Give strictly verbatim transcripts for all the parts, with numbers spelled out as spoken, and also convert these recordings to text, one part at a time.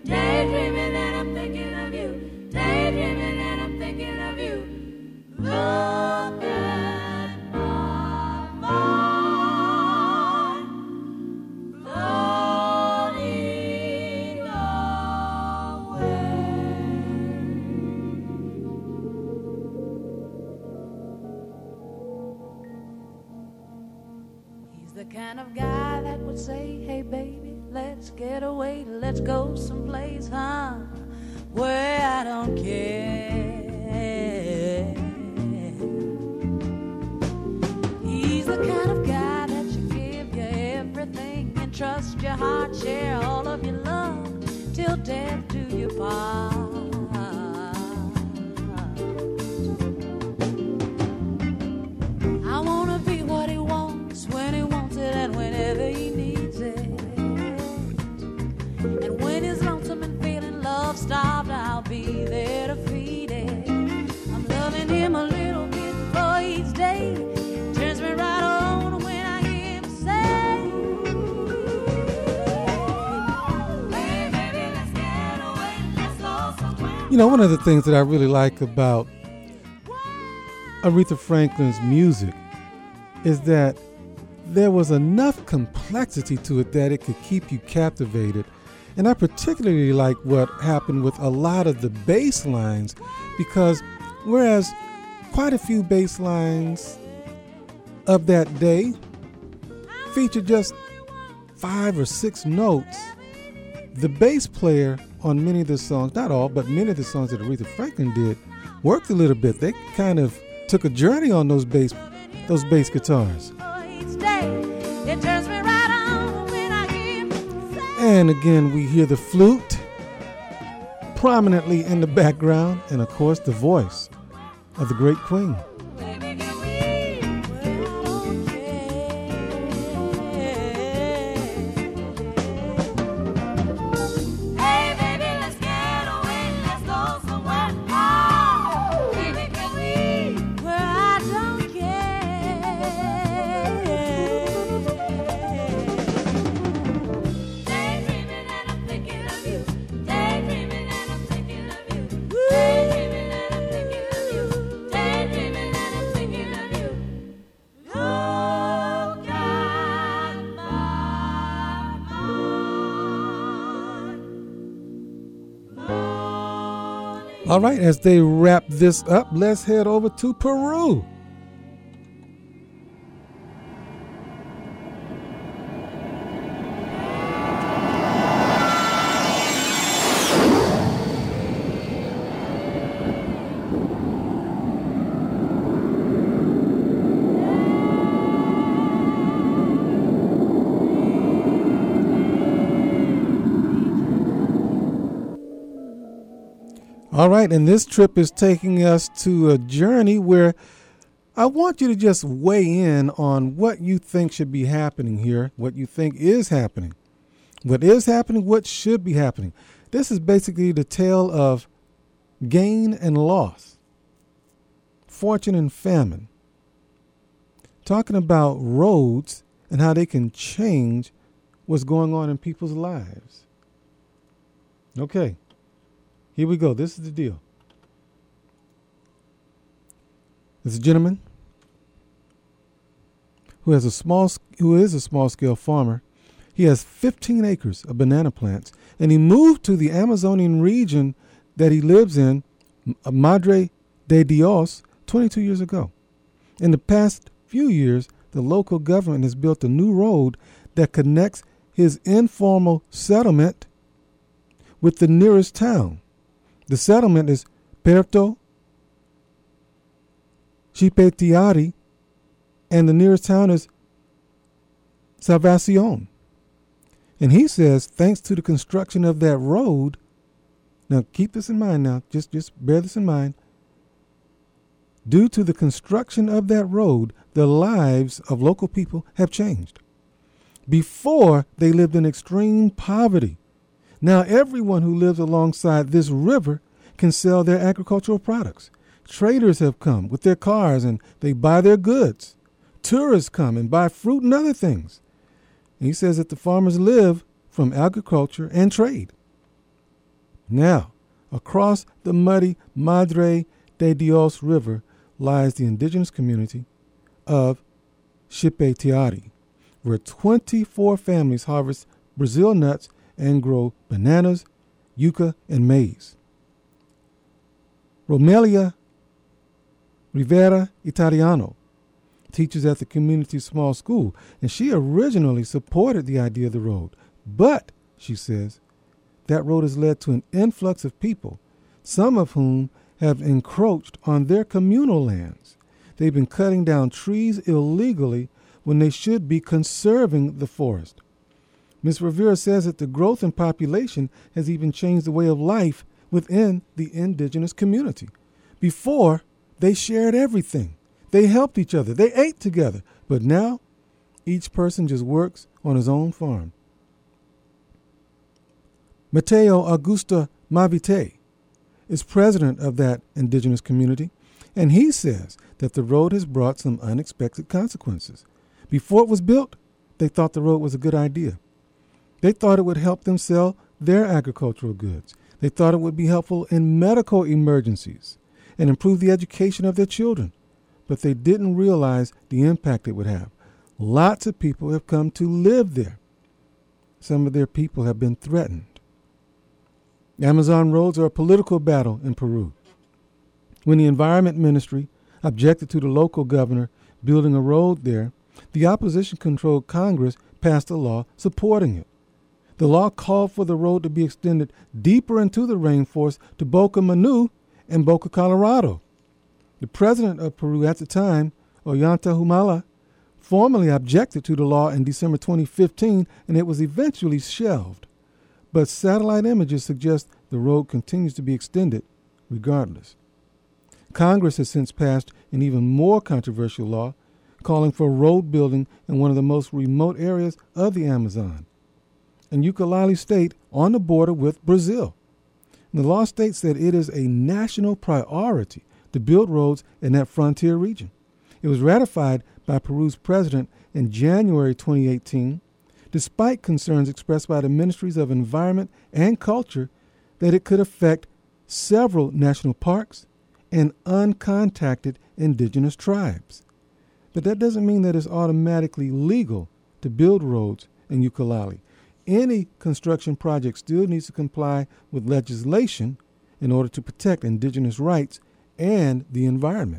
Daydreaming and I'm thinking of you. Daydreaming and I'm thinking of you. Look at my mind floating away. He's the kind of guy that would say, hey baby, let's get away, let's go someplace, huh, where I don't care. He's the kind of guy that should give you everything and trust your heart, share all of your love till death do you part. I wanna be what he wants when he wants it and whenever he needs it. And when he's lonesome and feeling love-starved, I'll be there to feed it. I'm loving him a little bit for each day. Turns me right on when I hear him say, hey, baby, let's get away, let's go somewhere. You know, one of the things that I really like about Aretha Franklin's music is that there was enough complexity to it that it could keep you captivated. And I particularly like what happened with a lot of the bass lines, because whereas quite a few bass lines of that day featured just five or six notes, the bass player on many of the songs, not all, but many of the songs that Aretha Franklin did, worked a little bit. They kind of took a journey on those bass, those bass guitars. And again, we hear the flute prominently in the background, and of course, the voice of the great Queen. All right, as they wrap this up, let's head over to Peru. All right, and this trip is taking us to a journey where I want you to just weigh in on what you think should be happening here, what you think is happening, what is happening, what should be happening. This is basically the tale of gain and loss, fortune and famine, talking about roads and how they can change what's going on in people's lives. Okay. Here we go. This is the deal. There's a gentleman who has a small, who is a small-scale farmer. He has fifteen acres of banana plants, and he moved to the Amazonian region that he lives in, Madre de Dios, twenty-two years ago. In the past few years, the local government has built a new road that connects his informal settlement with the nearest town. The settlement is Puerto Chipetiari, and the nearest town is Salvacion. And he says, thanks to the construction of that road, now keep this in mind now, just, just bear this in mind. Due to the construction of that road, the lives of local people have changed. Before, they lived in extreme poverty. Now everyone who lives alongside this river can sell their agricultural products. Traders have come with their cars and they buy their goods. Tourists come and buy fruit and other things. And he says that the farmers live from agriculture and trade. Now, across the muddy Madre de Dios River lies the indigenous community of Xipetiari, where twenty-four families harvest Brazil nuts and grow bananas, yucca, and maize. Romelia Rivera Italiano teaches at the community's small school, and she originally supported the idea of the road. But, she says, that road has led to an influx of people, some of whom have encroached on their communal lands. They've been cutting down trees illegally when they should be conserving the forest. Miz Rivera says that the growth in population has even changed the way of life within the indigenous community. Before, they shared everything. They helped each other. They ate together. But now, each person just works on his own farm. Mateo Augusto Mavite is president of that indigenous community, and he says that the road has brought some unexpected consequences. Before it was built, they thought the road was a good idea. They thought it would help them sell their agricultural goods. They thought it would be helpful in medical emergencies and improve the education of their children. But they didn't realize the impact it would have. Lots of people have come to live there. Some of their people have been threatened. Amazon roads are a political battle in Peru. When the Environment Ministry objected to the local governor building a road there, the opposition-controlled Congress passed a law supporting it. The law called for the road to be extended deeper into the rainforest to Boca Manu and Boca, Colorado. The president of Peru at the time, Ollanta Humala, formally objected to the law in December twenty fifteen, and it was eventually shelved. But satellite images suggest the road continues to be extended regardless. Congress has since passed an even more controversial law calling for road building in one of the most remote areas of the Amazon, in Ucayali State on the border with Brazil. And the law states that it is a national priority to build roads in that frontier region. It was ratified by Peru's president in January twenty eighteen, despite concerns expressed by the Ministries of Environment and Culture that it could affect several national parks and uncontacted indigenous tribes. But that doesn't mean that it's automatically legal to build roads in Ucayali. Any construction project still needs to comply with legislation in order to protect indigenous rights and the environment.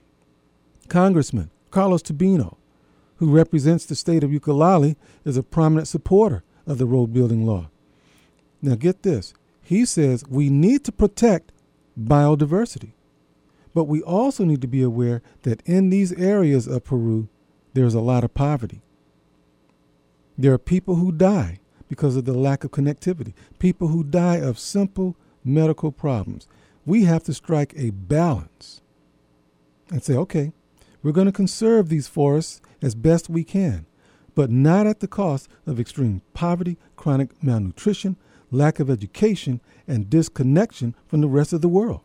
Congressman Carlos Tubino, who represents the state of Ucayali, is a prominent supporter of the road building law. Now get this, he says we need to protect biodiversity, but we also need to be aware that in these areas of Peru, there's a lot of poverty. There are people who die because of the lack of connectivity, people who die of simple medical problems. We have to strike a balance and say, okay, we're going to conserve these forests as best we can, but not at the cost of extreme poverty, chronic malnutrition, lack of education, and disconnection from the rest of the world.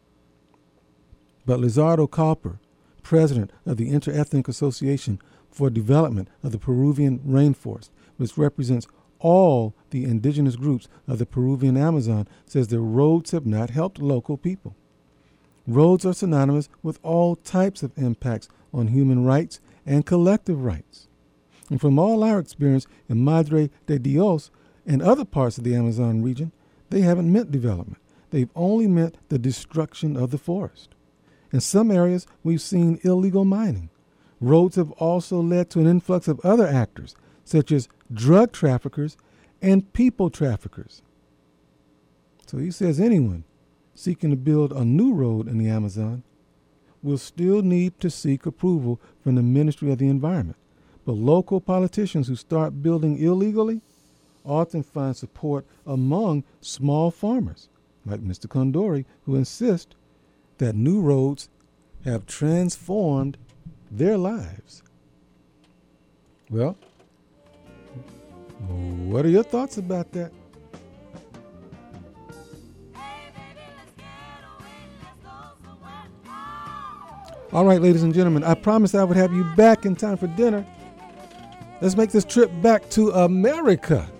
But Lizardo Calper, president of the Interethnic Association for Development of the Peruvian Rainforest, which represents all the indigenous groups of the Peruvian Amazon, says the roads have not helped local people. Roads are synonymous with all types of impacts on human rights and collective rights. And from all our experience in Madre de Dios and other parts of the Amazon region, they haven't meant development. They've only meant the destruction of the forest. In some areas, we've seen illegal mining. Roads have also led to an influx of other actors, such as drug traffickers and people traffickers. So he says anyone seeking to build a new road in the Amazon will still need to seek approval from the Ministry of the Environment. But local politicians who start building illegally often find support among small farmers, like Mister Condori, who insist that new roads have transformed their lives. Well, what are your thoughts about that? All right, ladies and gentlemen, I promised I would have you back in time for dinner. Let's make this trip back to America.